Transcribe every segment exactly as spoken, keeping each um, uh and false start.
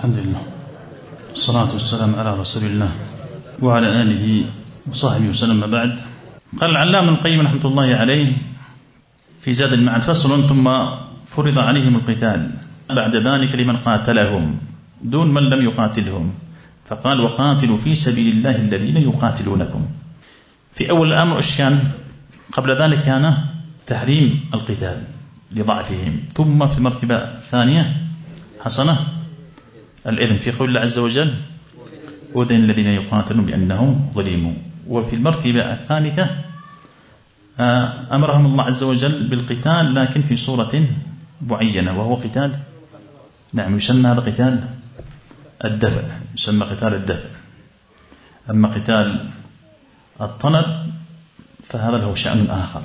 الحمد لله والصلاة والسلام على رسول الله وعلى آله وصحبه وسلم. بعد، قال العلامة ابن القيم رحمة الله عليه في زاد المعاد: فصل: ثم فرض عليهم القتال بعد ذلك لمن قاتلهم دون من لم يقاتلهم، فقال: وقاتلوا في سبيل الله الذين يقاتلونكم. في أول الأمر إيش كان؟ قبل ذلك كان تحريم القتال لضعفهم، ثم في المرتبة الثانية حصل الإذن في قول الله عز وجل: أذن الذين يقاتلون بأنهم ظلموا. وفي المرتبة الثالثة أمرهم الله عز وجل بالقتال لكن في صورة معينة، وهو قتال نعم يسمى هذا قتال الدفع، يسمى قتال الدفع. أما قتال الطلب فهذا له شأن آخر.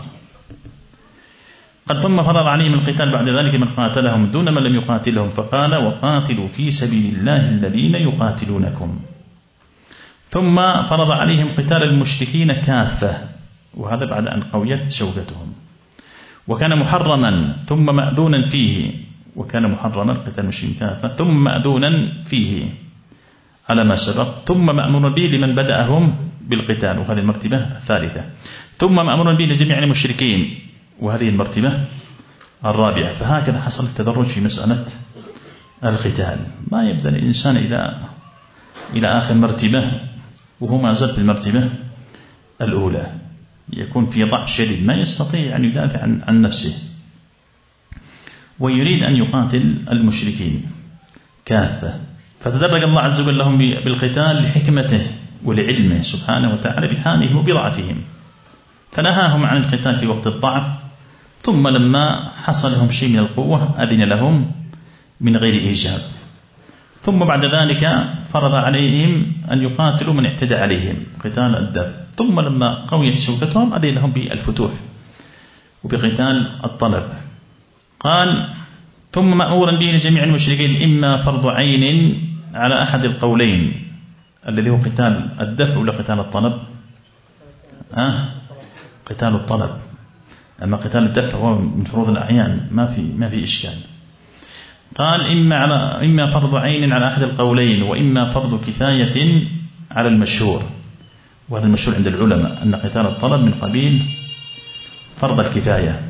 قد ثم فرض عليهم القتال بعد ذلك من قاتلهم دون من لم يقاتلهم، فقال: وقاتلوا في سبيل الله الذين يقاتلونكم. ثم فرض عليهم قتال المشركين كافة، وهذا بعد أن قويت شوكتهم، وكان محرما ثم مأذونا فيه، وكان محرما قتال المشركين كافة ثم مأذونا فيه على ما سبق، ثم مأمور به لمن بدأهم بالقتال، وهذه المرتبة الثالثة، ثم مأمور به لجميع المشركين، وهذه المرتبة الرابعة. فهكذا حصل التدرج في مسألة القتال، ما يبدأ الإنسان إلى إلى آخر مرتبة وهو ما زال في المرتبة الأولى، يكون في ضعف شديد ما يستطيع أن يدافع عن, عن نفسه، ويريد أن يقاتل المشركين كافة، فتدرج الله عز وجل لهم بالقتال لحكمته ولعلمه سبحانه وتعالى بحالهم وبضعفهم، فنهاهم عن القتال في وقت الضعف، ثم لما حصل لهم شيء من القوة أذن لهم من غير إيجاب، ثم بعد ذلك فرض عليهم أن يقاتلوا من اعتدى عليهم قتال الدفع، ثم لما قويت شوكتهم أذن لهم بالفتوح وبقتال الطلب. قال: ثم مأمورا به لجميع المشركين، إما فرض عين على أحد القولين الذي هو قتال الدفع ولا قتال الطلب؟ آه قتال الطلب. أما قتال الدفع هو من فروض الأعيان، ما في ما في إشكال. قال: إما على إما فرض عين على أحد القولين، وإما فرض كفاية على المشهور، وهذا المشهور عند العلماء أن قتال الطلب من قبيل فرض الكفاية،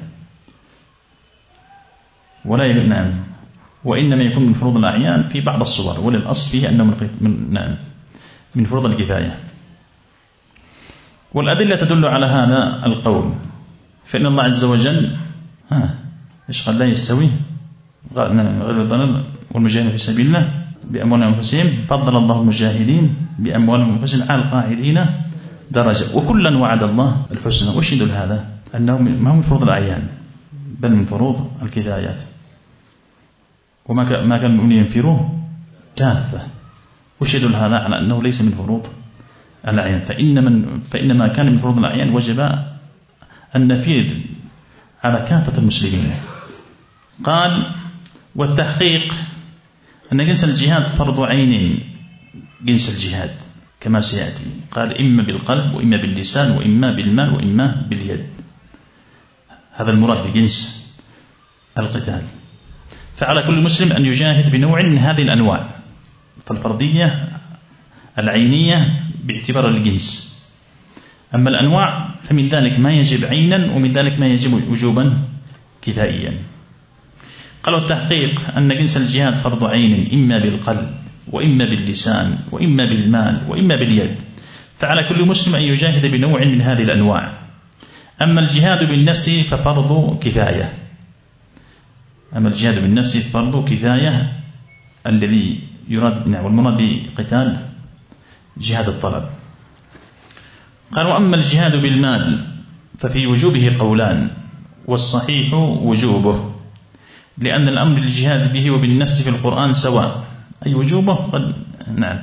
ولا ينام، وإنما يكون من فروض الأعيان في بعض الصور، وللأصل فيه أنه من نعم من فروض الكفاية. والأدلة تدل على هذا القول، فإن الله عز وجل ها إيش قال: لا يستوي غير الضلال والمجاهدين في سبيل الله بأموالهم وأنفسهم، فضل الله المجاهدين بأموالهم وأنفسهم على القاعدين درجة، وكلا وعد الله الحسنى. وش يدل هذا؟ أنه ما هو من فروض الأعيان بل من فروض الكفايات، وما كان المؤمنين ينفرون كافة. وش يدل هذا على أنه ليس من فروض الأعيان؟ فإن من فإنما كان من فروض الأعيان وجب النفير على كافة المسلمين. قال: والتحقيق أن جنس الجهاد فرض عين، جنس الجهاد كما سيأتي. قال: إما بالقلب وإما باللسان وإما بالمال وإما باليد، هذا المراد بجنس القتال. فعلى كل مسلم أن يجاهد بنوع من هذه الأنواع، فالفرضية العينية باعتبار الجنس، أما الأنواع فمن ذلك ما يجب عينا ومن ذلك ما يجب وجوبا كفائيا. قالوا: التحقيق أن جنس الجهاد فرض عين إما بالقلب وإما باللسان وإما بالمال وإما باليد، فعلى كل مسلم أن يجاهد بنوع من هذه الأنواع. أما الجهاد بالنفس ففرض كفاية، أما الجهاد بالنفس فرض كفاية الذي يراد والمراد بقتال جهاد الطلب. قال: وأما الجهاد بالمال ففي وجوبه قولان، والصحيح وجوبه، لأن الأمر للجهاد به وبالنفس في القرآن سواء، أي وجوبه قد نعم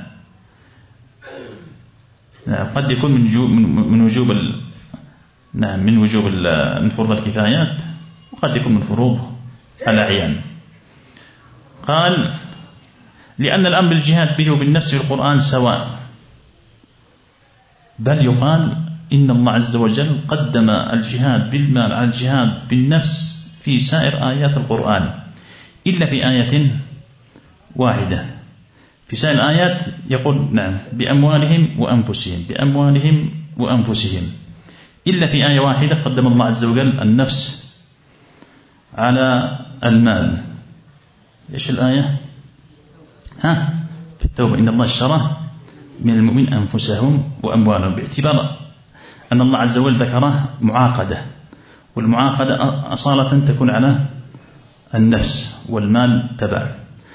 قد يكون من وجوب من وجوب نعم من وجوب من فروض الكفايات، وقد يكون من فروض الأعيان. قال: لأن الأمر للجهاد به وبالنفس في القرآن سواء، بل يقال إن الله عز وجل قدم الجهاد بالمال على الجهاد بالنفس في سائر آيات القرآن إلا في آية واحدة، في سائر الآيات يقول نعم بأموالهم وأنفسهم بأموالهم وأنفسهم، إلا في آية واحدة قدم الله عز وجل النفس على المال. إيش الآية؟ ها في التوبة: إن الله اشترى من المؤمنين أنفسهم وأموالهم، باعتبار أن الله عز وجل ذكره معاقدة، والمعاقدة أصالة تكون على النفس والمال تبع.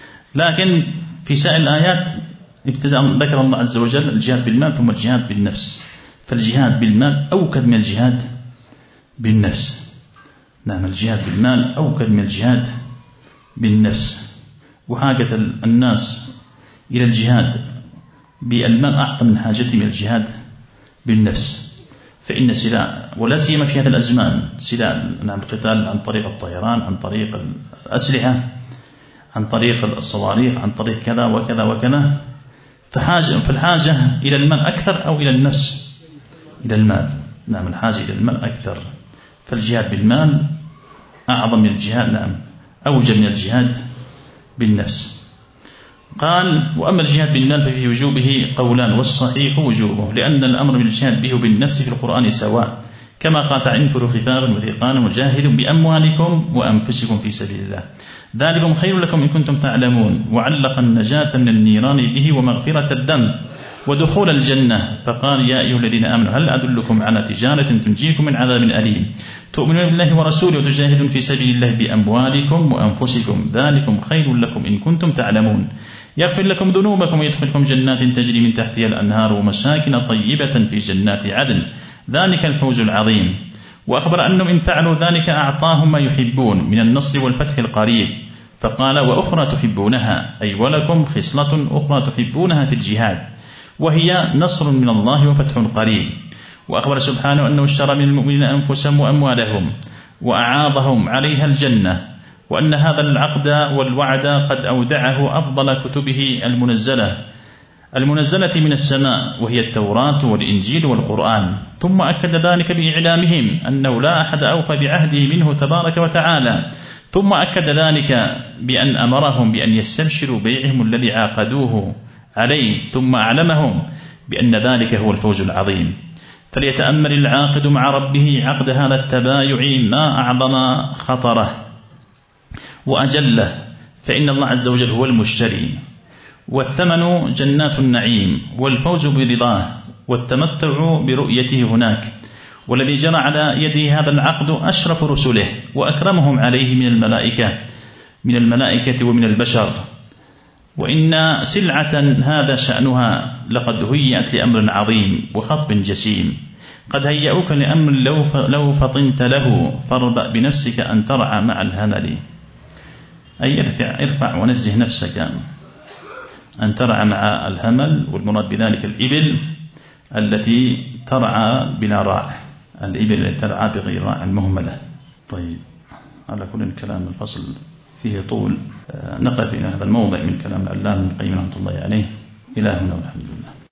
لكن في سائر الآيات ابتدأ ذكر الله عز وجل الجهاد بالمال ثم الجهاد بالنفس، فالجهاد بالمال أوكد من الجهاد بالنفس. نعم الجهاد بالمال أوكد من الجهاد بالنفس، وحاجة الناس إلى الجهاد بالمال أعظم من حاجتهم إلى الجهاد بالنفس. فإن سلاح ولا سيما في هذا الأزمان سلاح نعم القتال عن طريق الطيران، عن طريق الأسلحة، عن طريق الصواريخ، عن طريق كذا وكذا وكذا، فحاجة فالحاجة إلى المال أكثر أو إلى النفس؟ إلى المال. نعم الحاجة إلى المال أكثر، فالجهاد بالمال أعظم من الجهاد نعم أوجب من الجهاد بالنفس. قال: وأما الجهاد بالمال ففي وجوبه قولان، والصحيح وجوبه، لأن الأمر بالجهاد به بالنفس في القرآن سواء، كما قال: انفروا خفافا وثقالا وجاهدوا بأموالكم وأنفسكم في سبيل الله، ذلكم خير لكم إن كنتم تعلمون. وعلق النجاة من النيران به ومغفرة الذنب ودخول الجنة، فقال: يا أيها الذين آمنوا هل أدلكم على تجارة تنجيكم من عذاب أليم تؤمنون بالله ورسوله وتجاهدون في سبيل الله بأموالكم وأنفسكم، ذلكم خير لكم إن كنتم تعلمون، يغفر لكم ذنوبكم ويدخلكم جنات تجري من تحتها الأنهار ومساكن طيبة في جنات عدن، ذلك الفوز العظيم. وأخبر أنهم إن فعلوا ذلك أعطاهم ما يحبون من النصر والفتح القريب، فقال: وأخرى تحبونها، أي ولكم خصلة أخرى تحبونها في الجهاد، وهي نصر من الله وفتح قريب. وأخبر سبحانه أنه اشترى من المؤمنين أنفسهم وأموالهم وأعاضهم عليها الجنة، وأن هذا العقد والوعد قد أودعه أفضل كتبه المنزلة المنزلة من السماء، وهي التوراة والإنجيل والقرآن. ثم أكد ذلك بإعلامهم أنه لا أحد أوفى بعهده منه تبارك وتعالى. ثم أكد ذلك بأن أمرهم بأن يستبشروا بيعهم الذي عاقدوه عليه، ثم أعلمهم بأن ذلك هو الفوز العظيم. فليتأمل العاقد مع ربه عقد هذا التبايع ما أعظم خطره وأجله، فإن الله عز وجل هو المشتري، والثمن جنات النعيم والفوز برضاه والتمتع برؤيته هناك. والذي جرى على يده هذا العقد أشرف رسله وأكرمهم عليه من الملائكة من الملائكة ومن البشر. وإن سلعة هذا شأنها لقد هيأت لأمر عظيم وخطب جسيم، قد هيأوك لأمر لو فطنت له، فاربأ بنفسك أن ترعى مع الهمل، أي ارفع, ارفع ونزه نفسك أن ترعى مع الهمل، والمراد بذلك الإبل التي ترعى بلا راع، الإبل التي ترعى بغير راع مهملة. طيب، على كل الكلام الفصل فيه طول، نقف إلى هذا الموضع من كلام العلامة ابن القيم رحمة الله عليه. إلى هنا والحمد لله.